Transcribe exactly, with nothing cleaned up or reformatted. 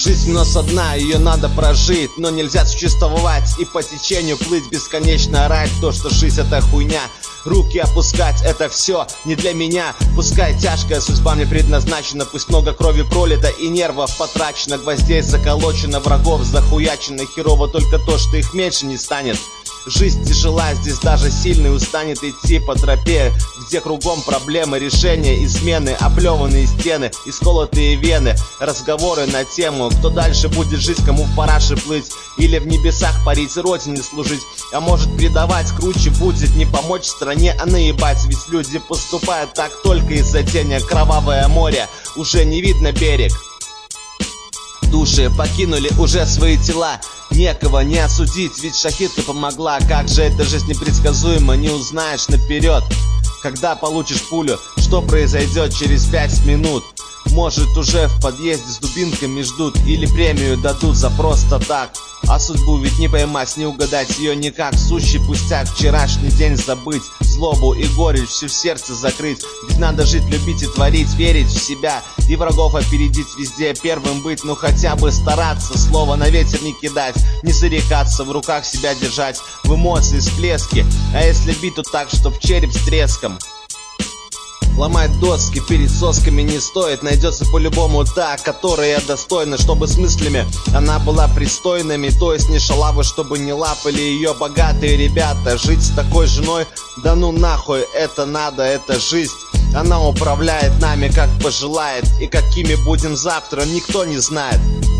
Жизнь у нас одна, ее надо прожить, но нельзя существовать и по течению плыть, бесконечно орать то, что жизнь это хуйня. Руки опускать, это все не для меня. Пускай тяжкая судьба мне предназначена, пусть много крови пролито и нервов потрачено, гвоздей заколочено, врагов захуячено. Херово только то, что их меньше не станет. Жизнь тяжела, здесь даже сильный устанет идти по тропе, где кругом проблемы, решения, измены, оплеванные стены, исколотые вены, разговоры на тему, кто дальше будет жить, кому в параше плыть, или в небесах парить, родине служить. А может предавать, круче будет не помочь стране, а наебать, ведь люди поступают так только из-за тени. Кровавое море, уже не видно берег. Души покинули уже свои тела, некого не осудить, ведь шахидка помогла. Как же эта жизнь непредсказуема, не узнаешь наперед. Когда получишь пулю, что произойдет через пять минут? Может, уже в подъезде с дубинками ждут, или премию дадут за просто так. А судьбу ведь не поймать, не угадать ее никак. Сущий пустяк, вчерашний день забыть, злобу и горечь все в сердце закрыть. Ведь надо жить, любить и творить, верить в себя и врагов опередить везде, первым быть, ну хотя бы стараться. Слово на ветер не кидать, не зарекаться, в руках себя держать, в эмоции всплески. А если бить, то так, чтоб череп с треском. Ломать доски перед сосками не стоит, найдется по-любому та, которая достойна, чтобы с мыслями она была пристойными, то есть не шалавы, чтобы не лапали ее богатые ребята. Жить с такой женой, да ну нахуй, это надо, это жизнь. Она управляет нами как пожелает, и какими будем завтра, никто не знает.